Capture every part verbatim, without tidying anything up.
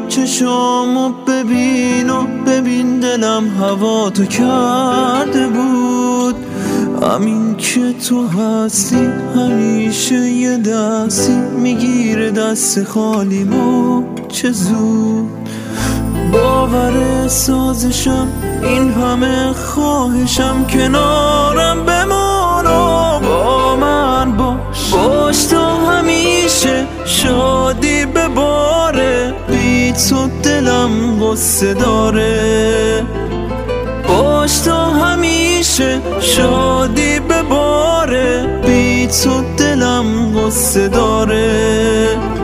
چشامو ببین و ببین دلم هوا تو کرده بود. همین که تو هستی همیشه یه دستی میگیره دست خالیمو چه زود. باور سازشم این همه خواهشم کنارم بمان و با من باش. باش تا همیشه شادی بباره، بی تو دلم غصه داره. باش تا همیشه شادی بباره، بی تو دلم غصه داره.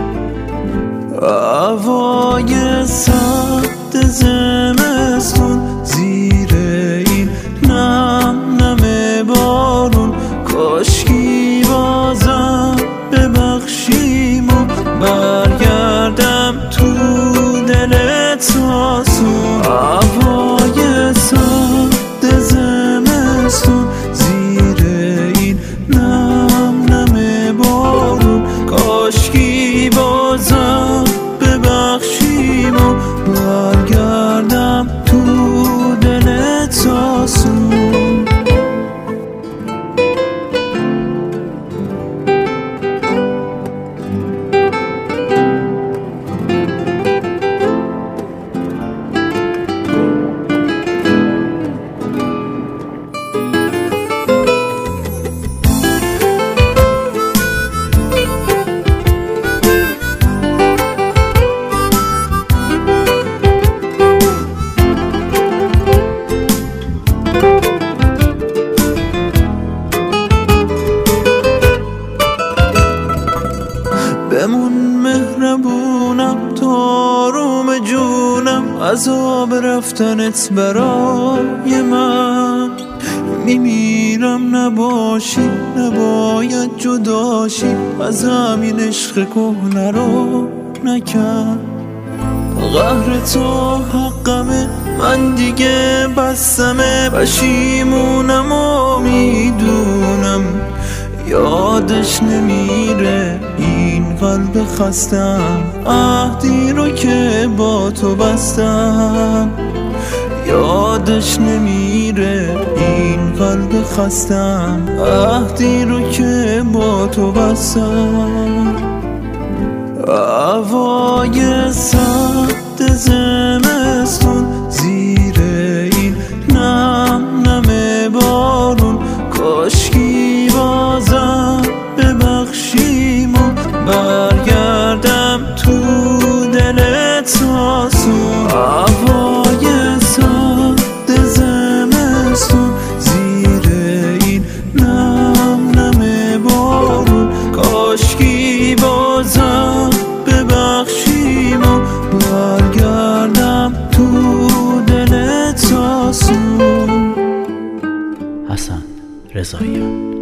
هوای سرد زمستون زیر این نم نم بارون، کاشکی بازم ببخشیم و برگردم تو دلت آسون. هوای سرد زمستون زیر این نم نم بارون، کاشکی بازم ببخشیم و برگردم تو دلت آسون. بمون مهربونم تا آروم جونم، عذاب رفتنت برای من. میمیرم نباشی نباید جداشی، از همین عشق کهنه رو نکن. قهر تو حقمه من دیگه بسمه، پشیمونم و میدونم یادش نمیره این قلب خستم. عهدی رو که با تو بستم یادش نمیره این قلب خستم. عهدی رو که با تو بستم. هوای سرد زمستون زیر این نم نم بارون، کاشکی بازم ببخشیم و برگردم تو دلت آسون. هوای سرد زمستون زیر این نم نم بارون، کاشکی بازم ببخشیم و برگردم تو دلت آسون. حسن رضاییان.